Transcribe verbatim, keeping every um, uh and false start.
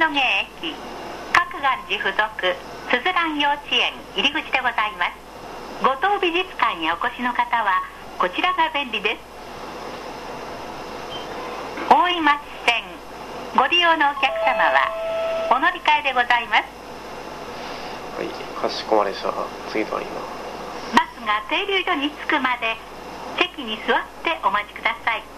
野毛駅各願寺附属すずらん幼稚園入り口でございます。五島美術館へお越しの方はこちらが便利です。大井町線ご利用のお客様はお乗り換えでございます。 はい、かしこまりました。次とあります。 バスが停留所に着くまで席に座ってお待ちください。